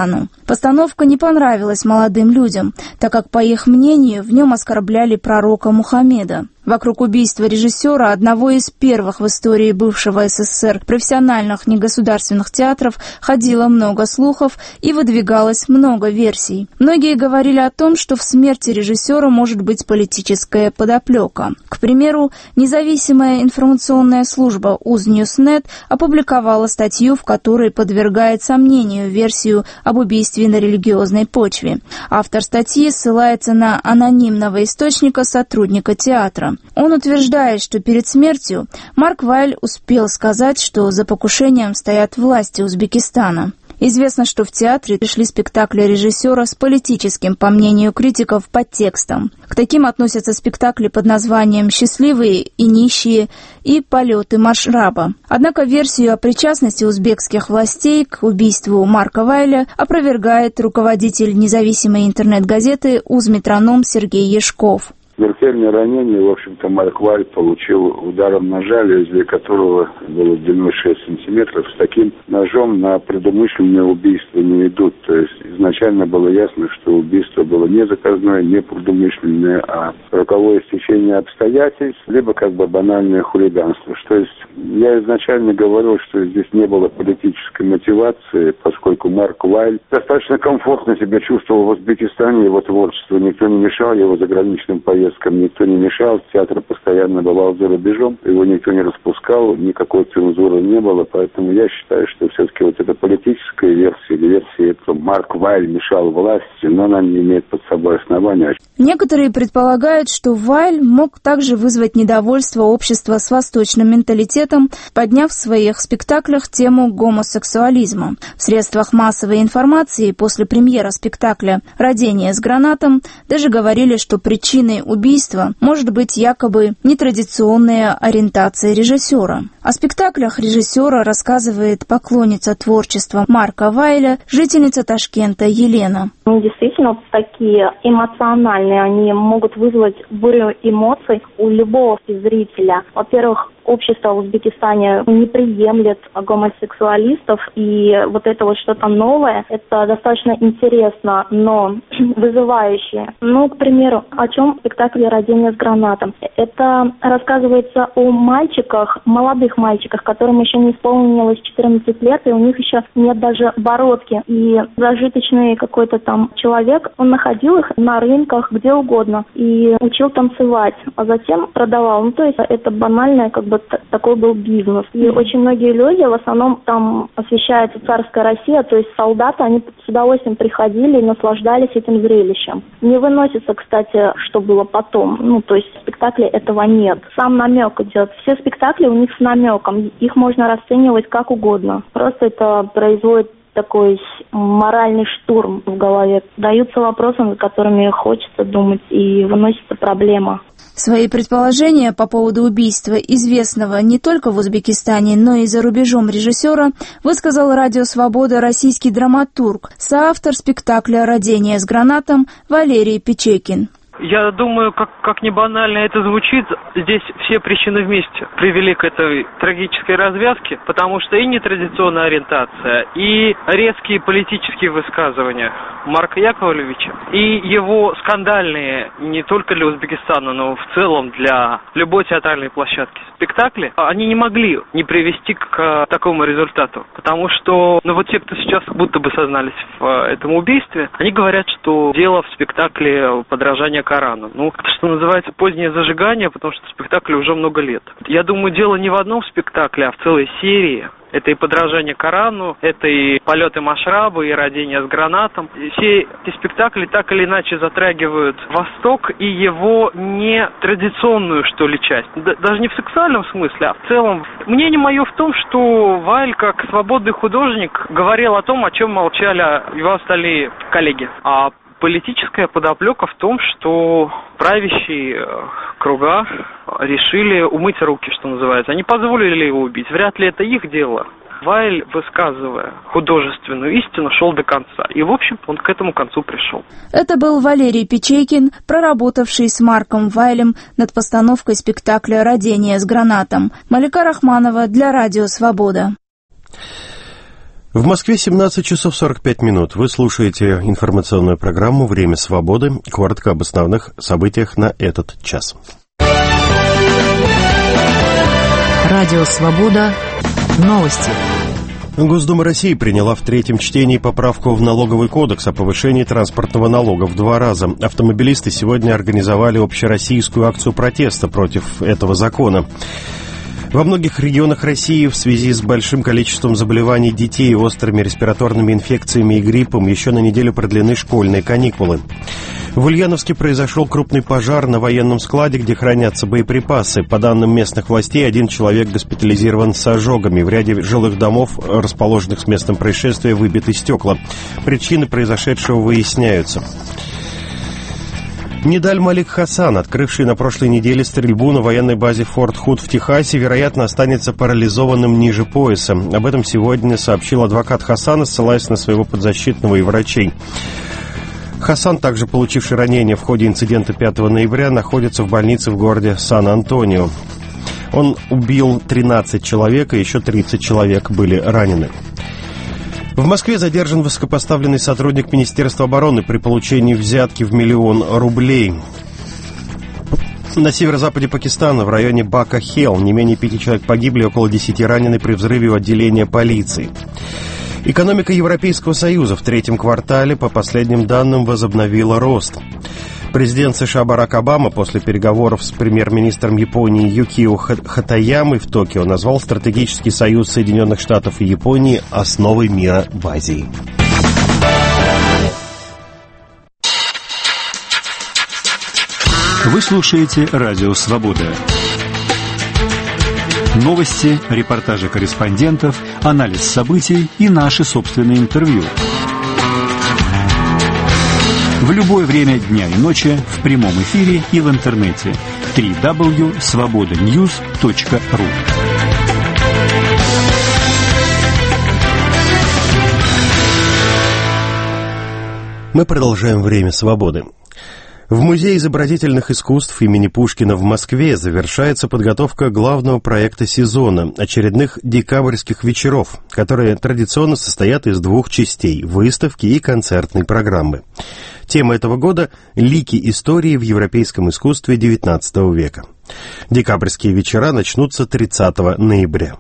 Постановка не понравилась молодым людям, так как, по их мнению, в нем оскорбляли пророка Мухаммеда. Вокруг убийства режиссера, одного из первых в истории бывшего СССР профессиональных негосударственных театров, ходило много слухов и выдвигалось много версий. Многие говорили о том, что в смерти режиссера может быть политическая подоплека. К примеру, независимая информационная служба Uznewsnet опубликовала статью, в которой подвергает сомнению версию об убийстве на религиозной почве. Автор статьи ссылается на анонимного источника сотрудника театра. Он утверждает, что перед смертью Марк Вайль успел сказать, что за покушением стоят власти Узбекистана. Известно, что в театре пришли спектакли режиссера с политическим, по мнению критиков, подтекстом. К таким относятся спектакли под названием «Счастливые и нищие» и «Полеты Машраба». Однако версию о причастности узбекских властей к убийству Марка Вайля опровергает руководитель независимой интернет-газеты «Узметроном» Сергей Ешков. Смертельное ранение, в общем-то, Марк Вайль получил ударом ножа, лезвие которого было длиной 6 сантиметров. С таким ножом на предумышленное убийство не идут. То есть изначально было ясно, что убийство было не заказное, не предумышленное, а роковое стечение обстоятельств, либо как бы банальное хулиганство. То есть я изначально говорил, что здесь не было политической мотивации, поскольку Марк Вайль достаточно комфортно себя чувствовал в Узбекистане, его творчеству никто не мешал, его заграничным поездкам никто не мешал, театр постоянно бывал за рубежом, его никто не распускал, никакой цензуры не было, поэтому я считаю, что все-таки вот эта политическая версия, или версия, что Марк Вайль мешал власти, но она не имеет под собой основания. Некоторые предполагают, что Вайль мог также вызвать недовольство общества с восточным менталитетом, подняв в своих спектаклях тему гомосексуализма. В средствах массовой информации после премьеры спектакля «Родение с гранатом» даже говорили, что причиной убийства может быть якобы нетрадиционная ориентация режиссера. О спектаклях режиссера рассказывает поклонница творчества Марка Вайля, жительница Ташкента Елена. Действительно, такие эмоциональные, они могут вызвать бурю эмоций у любого зрителя. Во-первых, общество в Узбекистане не приемлет гомосексуалистов, и вот это вот что-то новое, это достаточно интересно, но вызывающе. Ну, к примеру, о чем спектакль «Родение с гранатом». Это рассказывается о мальчиках, молодых мальчиках, которым еще не исполнилось 14 лет, и у них еще нет даже бородки. И зажиточный какой-то там человек, он находил их на рынках, где угодно, и учил танцевать, а затем продавал. Ну, то есть это банальное, как бы такой был бизнес. И очень многие люди, в основном там освещается царская Россия, то есть солдаты, они с удовольствием приходили и наслаждались этим зрелищем. Не выносится, кстати, что было потом. Ну, то есть в спектакле этого нет. Сам намек идет. Все спектакли у них с намеком. Их можно расценивать как угодно. Просто это производит такой моральный штурм в голове. Даются вопросы, над которыми хочется думать, и выносится проблема. Свои предположения по поводу убийства известного не только в Узбекистане, но и за рубежом режиссера высказал «Радио Свобода» российский драматург, соавтор спектакля «Родение с гранатом» Валерий Печекин. Я думаю, как не банально это звучит, здесь все причины вместе привели к этой трагической развязке, потому что и нетрадиционная ориентация, и резкие политические высказывания Марка Яковлевича, и его скандальные не только для Узбекистана, но в целом для любой театральной площадки спектакли, они не могли не привести к такому результату, потому что, вот те, кто сейчас будто бы сознались в этом убийстве, они говорят, что дело в спектакле подражания Корану. Это, что называется, позднее зажигание, потому что спектаклю уже много лет. Я думаю, дело не в одном спектакле, а в целой серии. Это и подражание Корану, это и полеты Машраба, и родение с гранатом. И все эти спектакли так или иначе затрагивают Восток и его нетрадиционную, что ли, часть. Даже не в сексуальном смысле, а в целом. Мнение мое в том, что Вайль, как свободный художник, говорил о том, о чем молчали его остальные коллеги. А политическая подоплека в том, что правящие круга решили умыть руки, что называется. Они позволили его убить. Вряд ли это их дело. Вайль, высказывая художественную истину, шел до конца. И, в общем, он к этому концу пришел. Это был Валерий Печекин, проработавший с Марком Вайлем над постановкой спектакля «Родение с гранатом». Малика Рахманова для «Радио Свобода». В Москве 17 часов 45 минут. Вы слушаете информационную программу «Время свободы». Коротко об основных событиях на этот час. Радио «Свобода». Новости. Госдума России приняла в третьем чтении поправку в налоговый кодекс о повышении транспортного налога в 2 раза. Автомобилисты сегодня организовали общероссийскую акцию протеста против этого закона. Во многих регионах России в связи с большим количеством заболеваний детей острыми респираторными инфекциями и гриппом еще на неделю продлены школьные каникулы. В Ульяновске произошел крупный пожар на военном складе, где хранятся боеприпасы. По данным местных властей, 1 человек госпитализирован с ожогами. В ряде жилых домов, расположенных с местом происшествия, выбиты стекла. Причины произошедшего выясняются. Нидаль Малик Хасан, открывший на прошлой неделе стрельбу на военной базе Форт Худ в Техасе, вероятно, останется парализованным ниже пояса. Об этом сегодня сообщил адвокат Хасана, ссылаясь на своего подзащитного и врачей. Хасан, также получивший ранение в ходе инцидента 5 ноября, находится в больнице в городе Сан-Антонио. Он убил 13 человек, и еще 30 человек были ранены. В Москве задержан высокопоставленный сотрудник Министерства обороны при получении взятки в 1 миллион рублей. На северо-западе Пакистана, в районе Бака-Хел, не менее 5 человек погибли, около 10 ранены при взрыве у отделения полиции. Экономика Европейского Союза в третьем квартале, по последним данным, возобновила рост. Президент США Барак Обама после переговоров с премьер-министром Японии Юкио Хатаямой в Токио назвал стратегический союз Соединенных Штатов и Японии основой мира в Азии. Вы слушаете «Радио Свобода». Новости, репортажи корреспондентов, анализ событий и наши собственные интервью. В любое время дня и ночи, в прямом эфире и в интернете. www.svobodanews.ru. Мы продолжаем «Время свободы». В Музее изобразительных искусств имени Пушкина в Москве завершается подготовка главного проекта сезона – очередных декабрьских вечеров, которые традиционно состоят из 2 частей – выставки и концертной программы. Тема этого года – «Лики истории в европейском искусстве XIX века». Декабрьские вечера начнутся 30 ноября.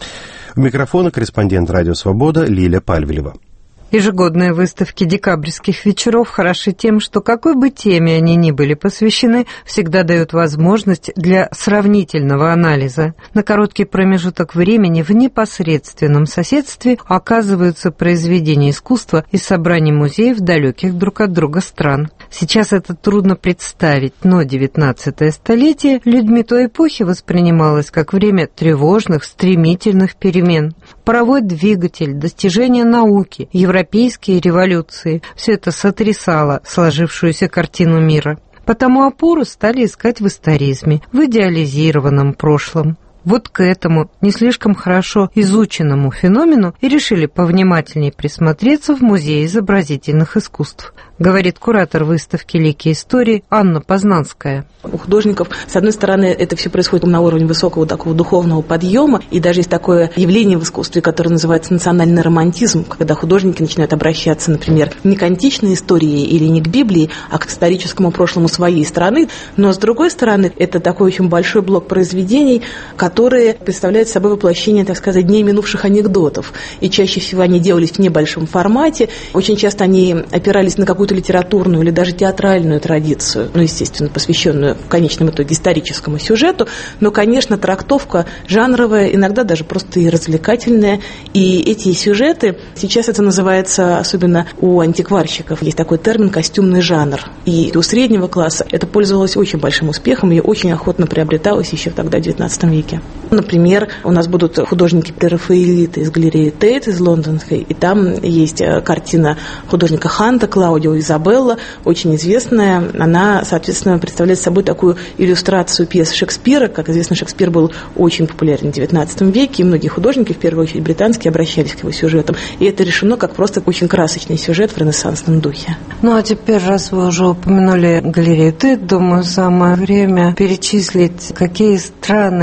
У микрофона корреспондент «Радио Свобода» Лиля Пальвелева. Ежегодные выставки декабрьских вечеров хороши тем, что какой бы теме они ни были посвящены, всегда дают возможность для сравнительного анализа. На короткий промежуток времени в непосредственном соседстве оказываются произведения искусства из собраний музеев далеких друг от друга стран. Сейчас это трудно представить, но 19-е столетие людьми той эпохи воспринималось как время тревожных, стремительных перемен. Паровой двигатель, достижения науки, европейские революции – все это сотрясало сложившуюся картину мира. Потому опору стали искать в историзме, в идеализированном прошлом. Вот к этому не слишком хорошо изученному феномену и решили повнимательнее присмотреться в Музее изобразительных искусств, говорит куратор выставки «Лики истории» Анна Познанская. У художников, с одной стороны, это все происходит на уровне высокого такого духовного подъема, и даже есть такое явление в искусстве, которое называется национальный романтизм, когда художники начинают обращаться, например, не к античной истории или не к Библии, а к историческому прошлому своей страны. Но, с другой стороны, это такой очень большой блок произведений, которые представляют собой воплощение, так сказать, дней минувших анекдотов. И чаще всего они делались в небольшом формате. Очень часто они опирались на какую-то литературную или даже театральную традицию, естественно, посвященную в конечном итоге историческому сюжету. Но, конечно, трактовка жанровая, иногда даже просто и развлекательная. И эти сюжеты, сейчас это называется, особенно у антикварщиков, есть такой термин «костюмный жанр». И у среднего класса это пользовалось очень большим успехом и очень охотно приобреталось еще тогда, в XIX веке. Например, у нас будут художники-прерафаэлиты из галереи Тейт из лондонской, и там есть картина художника Ханта «Клаудио Изабелла», очень известная. Она, соответственно, представляет собой такую иллюстрацию пьес Шекспира. Как известно, Шекспир был очень популярен в XIX веке, и многие художники, в первую очередь британские, обращались к его сюжетам. И это решено как просто очень красочный сюжет в ренессансном духе. Ну, а теперь, раз вы уже упомянули галерею Тейт, думаю, самое время перечислить, какие страны предоставляют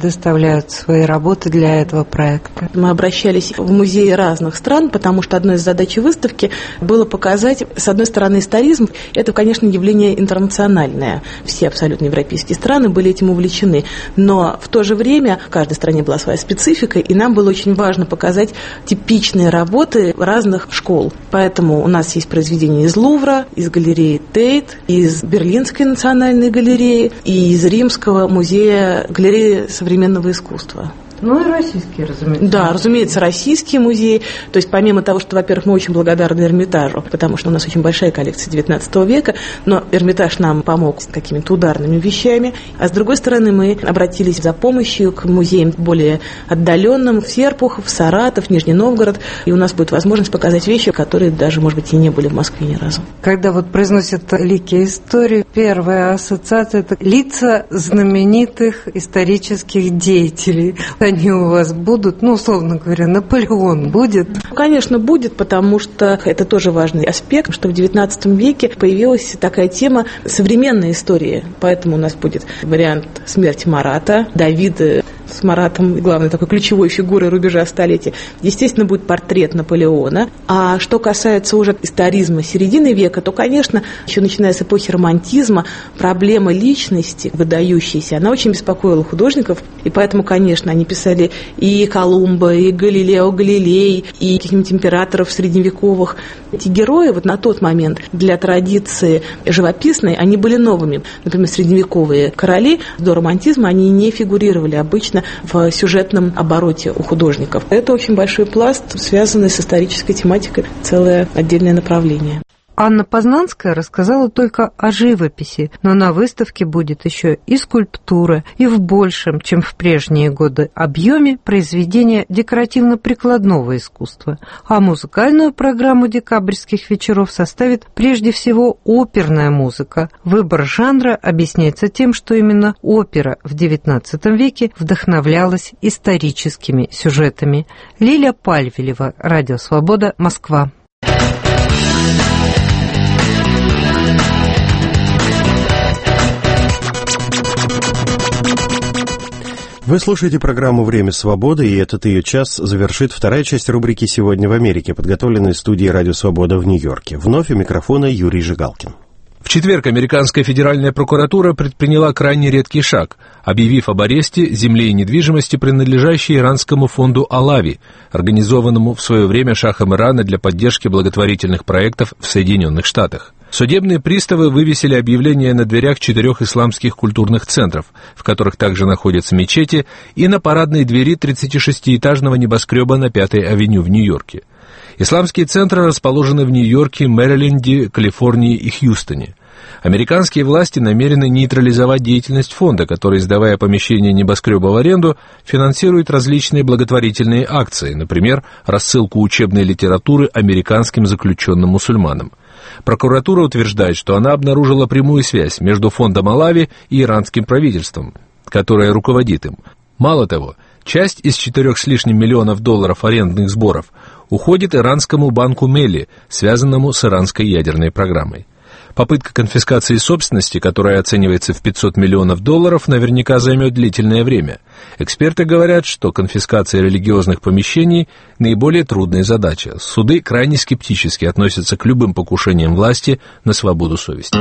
выставляют свои работы для этого проекта? Мы обращались в музеи разных стран, потому что одной из задач выставки было показать, с одной стороны, историзм. Это, конечно, явление интернациональное. Все абсолютно европейские страны были этим увлечены. Но в то же время в каждой стране была своя специфика, и нам было очень важно показать типичные работы разных школ. Поэтому у нас есть произведения из Лувра, из галереи Тейт, из Берлинской национальной галереи и из Римского музея галереи современного искусства. Ну и российские, разумеется. Да, разумеется, российские музеи. То есть помимо того, что, во-первых, мы очень благодарны Эрмитажу, потому что у нас очень большая коллекция XIX века, но Эрмитаж нам помог с какими-то ударными вещами. А с другой стороны, мы обратились за помощью к музеям более отдаленным: Серпухов, Саратов, Нижний Новгород. И у нас будет возможность показать вещи, которые даже, может быть, и не были в Москве ни разу. Когда вот произносят великие истории, первая ассоциация – это лица знаменитых исторических деятелей. Они у вас будут, ну, условно говоря, Наполеон будет? Конечно, будет, потому что это тоже важный аспект, что в XIX веке появилась такая тема современной истории. Поэтому у нас будет вариант смерти Марата, Давида с Маратом, главной такой ключевой фигурой рубежа столетия. Естественно, будет портрет Наполеона. А что касается уже историзма середины века, то, конечно, еще начиная с эпохи романтизма, проблема личности выдающейся, она очень беспокоила художников. И поэтому, конечно, они писали и Колумба, и Галилео Галилей, и каких-нибудь императоров средневековых. Эти герои вот на тот момент для традиции живописной, они были новыми. Например, средневековые короли до романтизма, они не фигурировали обычно в сюжетном обороте у художников. Это очень большой пласт, связанный с исторической тематикой, целое отдельное направление. Анна Познанская рассказала только о живописи, но на выставке будет еще и скульптура, и в большем, чем в прежние годы, объеме произведения декоративно-прикладного искусства. А музыкальную программу декабрьских вечеров составит прежде всего оперная музыка. Выбор жанра объясняется тем, что именно опера в XIX веке вдохновлялась историческими сюжетами. Лиля Пальвелева, Радио Свобода, Москва. Вы слушаете программу «Время свободы», и этот ее час завершит вторая часть рубрики «Сегодня в Америке», подготовленной студией «Радио Свобода» в Нью-Йорке. Вновь у микрофона Юрий Жигалкин. В четверг американская федеральная прокуратура предприняла крайне редкий шаг, объявив об аресте земли и недвижимости, принадлежащей иранскому фонду «Алави», организованному в свое время шахом Ирана для поддержки благотворительных проектов в Соединенных Штатах. Судебные приставы вывесили объявления на дверях 4 исламских культурных центров, в которых также находятся мечети, и на парадной двери 36-этажного небоскреба на 5-й авеню в Нью-Йорке. Исламские центры расположены в Нью-Йорке, Мэриленде, Калифорнии и Хьюстоне. Американские власти намерены нейтрализовать деятельность фонда, который, сдавая помещение небоскреба в аренду, финансирует различные благотворительные акции, например, рассылку учебной литературы американским заключенным мусульманам. Прокуратура утверждает, что она обнаружила прямую связь между фондом «Алави» и иранским правительством, которое руководит им. Мало того, часть из 4 с лишним миллионов долларов арендных сборов уходит иранскому банку Мелли, связанному с иранской ядерной программой. Попытка конфискации собственности, которая оценивается в $500 миллионов, наверняка займет длительное время. Эксперты говорят, что конфискация религиозных помещений – наиболее трудная задача. Суды крайне скептически относятся к любым покушениям власти на свободу совести.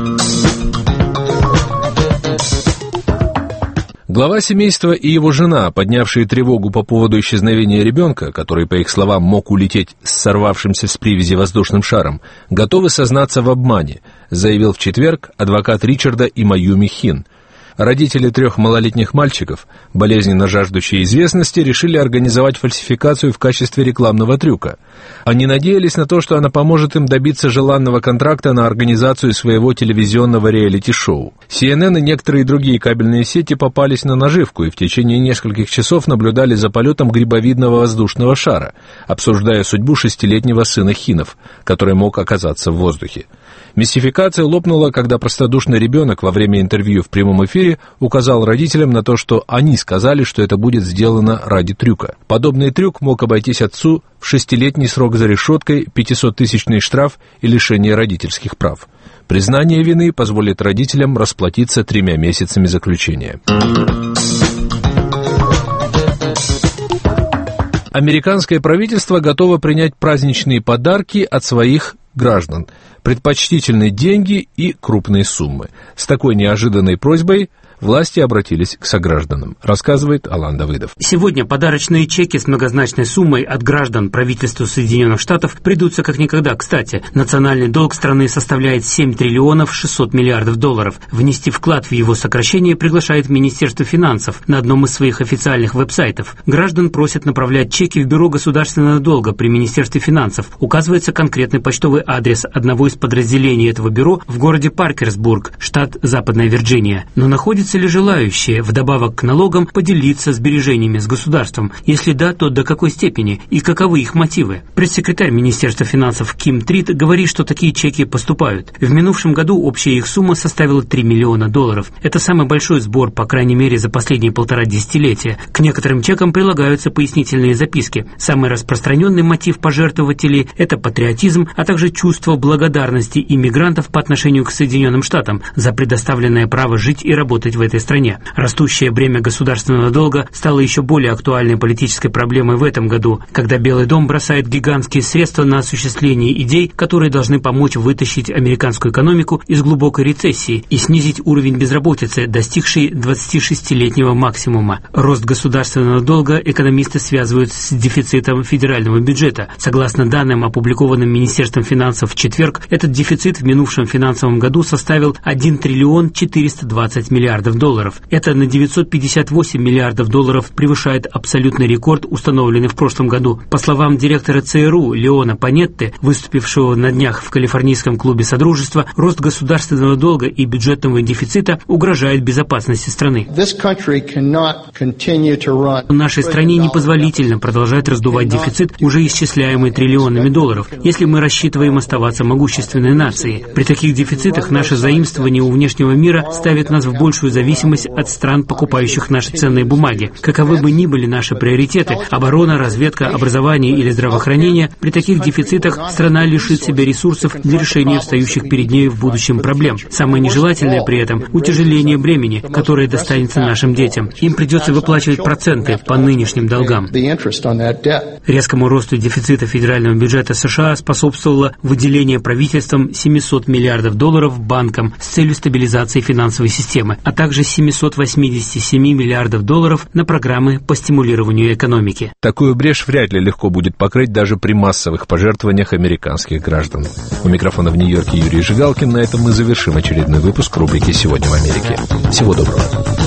Глава семейства и его жена, поднявшие тревогу по поводу исчезновения ребенка, который, по их словам, мог улететь с сорвавшимся с привязи воздушным шаром, готовы сознаться в обмане, заявил в четверг адвокат Ричарда Имаюми Хин. Родители 3 малолетних мальчиков, болезненно жаждущие известности, решили организовать фальсификацию в качестве рекламного трюка. Они надеялись на то, что она поможет им добиться желанного контракта на организацию своего телевизионного реалити-шоу. CNN и некоторые другие кабельные сети попались на наживку и в течение нескольких часов наблюдали за полетом грибовидного воздушного шара, обсуждая судьбу 6-летнего сына Хинов, который мог оказаться в воздухе. Мистификация лопнула, когда простодушный ребенок во время интервью в прямом эфире указал родителям на то, что они сказали, что это будет сделано ради трюка. Подобный трюк мог обойтись отцу в 6-летний срок за решеткой, 500-тысячный штраф и лишение родительских прав. Признание вины позволит родителям расплатиться 3 месяцами заключения. Американское правительство готово принять праздничные подарки от своих граждан, предпочтительные деньги и крупные суммы. С такой неожиданной просьбой власти обратились к согражданам, рассказывает Алан Давыдов. Сегодня подарочные чеки с многозначной суммой от граждан правительству Соединенных Штатов придутся как никогда кстати. Национальный долг страны составляет 7 триллионов 600 миллиардов долларов. Внести вклад в его сокращение приглашает Министерство финансов на одном из своих официальных веб-сайтов. Граждан просят направлять чеки в Бюро государственного долга при Министерстве финансов. Указывается конкретный почтовый адрес одного из подразделений этого бюро в городе Паркерсбург, штат Западная Вирджиния. Но находится ли желающие, вдобавок к налогам, поделиться сбережениями с государством? Если да, то до какой степени и каковы их мотивы? Пресс-секретарь Министерства финансов Ким Трит говорит, что такие чеки поступают. В минувшем году общая их сумма составила $3 миллиона. Это самый большой сбор, по крайней мере, за последние 1,5 десятилетия. К некоторым чекам прилагаются пояснительные записки. Самый распространенный мотив пожертвователей – это патриотизм, а также чувство благодарности иммигрантов по отношению к Соединенным Штатам за предоставленное право жить и работать в этой стране. Растущее бремя государственного долга стало еще более актуальной политической проблемой в этом году, когда Белый дом бросает гигантские средства на осуществление идей, которые должны помочь вытащить американскую экономику из глубокой рецессии и снизить уровень безработицы, достигший 26-летнего максимума. Рост государственного долга экономисты связывают с дефицитом федерального бюджета. Согласно данным, опубликованным Министерством финансов в четверг, этот дефицит в минувшем финансовом году составил 1 триллион 420 миллиардов долларов. Это на 958 миллиардов долларов превышает абсолютный рекорд, установленный в прошлом году. По словам директора ЦРУ Леона Панетте, выступившего на днях в калифорнийском клубе Содружества, рост государственного долга и бюджетного дефицита угрожает безопасности страны. Нашей стране непозволительно продолжать раздувать дефицит, уже исчисляемый триллионами долларов, если мы рассчитываем оставаться могущественной нацией. При таких дефицитах наше заимствование у внешнего мира ставит нас в большую зависимость от стран, покупающих наши ценные бумаги. Каковы бы ни были наши приоритеты – оборона, разведка, образование или здравоохранение – при таких дефицитах страна лишит себя ресурсов для решения встающих перед ней в будущем проблем. Самое нежелательное при этом – утяжеление бремени, которое достанется нашим детям. Им придется выплачивать проценты по нынешним долгам. Резкому росту дефицита федерального бюджета США способствовало выделение правительством 700 миллиардов долларов банкам с целью стабилизации финансовой системы, а также 787 миллиардов долларов на программы по стимулированию экономики. Такую брешь вряд ли легко будет покрыть даже при массовых пожертвованиях американских граждан. У микрофона в Нью-Йорке Юрий Жигалкин. На этом мы завершим очередной выпуск рубрики «Сегодня в Америке». Всего доброго.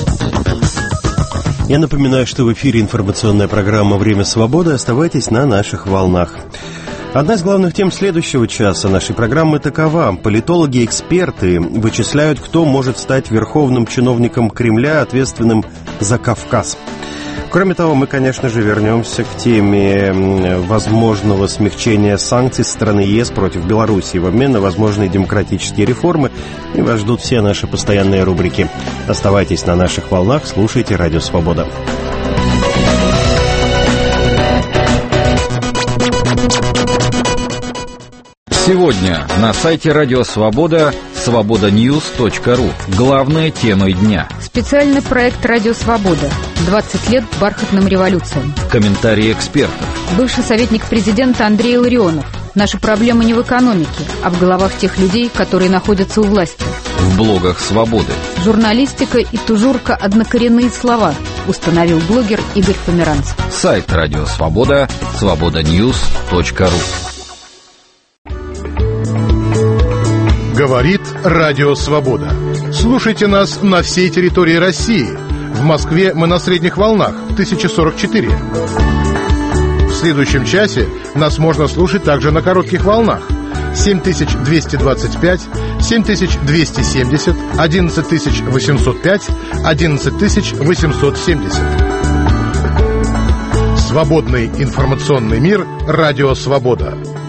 Я напоминаю, что в эфире информационная программа «Время свободы». Оставайтесь на наших волнах. Одна из главных тем следующего часа нашей программы такова. Политологи и эксперты вычисляют, кто может стать верховным чиновником Кремля, ответственным за Кавказ. Кроме того, мы, конечно же, вернемся к теме возможного смягчения санкций со стороны ЕС против Беларуси в обмен на возможные демократические реформы. И вас ждут все наши постоянные рубрики. Оставайтесь на наших волнах, слушайте «Радио Свобода». Сегодня на сайте Радио Свобода свободаньюз.ру. Главная тема дня. Специальный проект «Радио Свобода». 20 лет бархатным революциям. Комментарии экспертов. Бывший советник президента Андрей Ларионов. Наши проблемы не в экономике, а в головах тех людей, которые находятся у власти. В блогах «Свободы». Журналистика и тужурка – однокоренные слова, установил блогер Игорь Померанцев. Сайт Радио Свобода свободаньюз.ру. Говорит Радио Свобода. Слушайте нас на всей территории России. В Москве мы на средних волнах 1044. В следующем часе нас можно слушать также на коротких волнах 7225, 7270, 11805, 11870. Свободный информационный мир. Радио Свобода.